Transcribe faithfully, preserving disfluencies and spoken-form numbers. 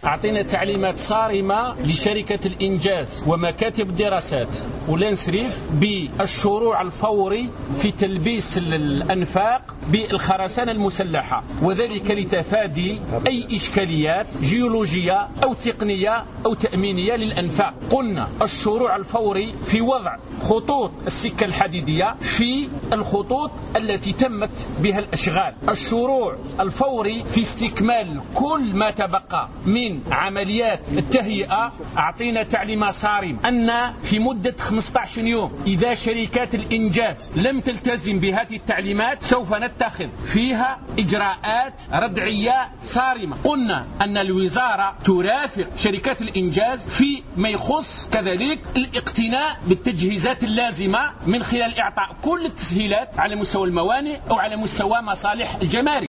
أعطينا تعليمات صارمة لشركة الإنجاز ومكاتب الدراسات والانسريف بالشروع الفوري في تلبيس الأنفاق بالخرسانة المسلحة، وذلك لتفادي أي إشكاليات جيولوجية أو تقنية أو تأمينية للأنفاق. قلنا الشروع الفوري في وضع خطوط السكة الحديدية في الخطوط التي تمت بها الأشغال، الشروع الفوري في استكمال كل ما تبقى من عمليات التهيئة. أعطينا تعليمات صارمة أن في مدة خمسة عشر يوم إذا شركات الإنجاز لم تلتزم بهذه التعليمات سوف نتخذ فيها إجراءات ردعية صارمة. قلنا أن الوزارة ترافق شركات الإنجاز في ما يخص كذلك الاقتناء بالتجهيزات اللازمة من خلال إعطاء كل التسهيلات على مستوى الموانئ أو على مستوى مصالح الجمارك.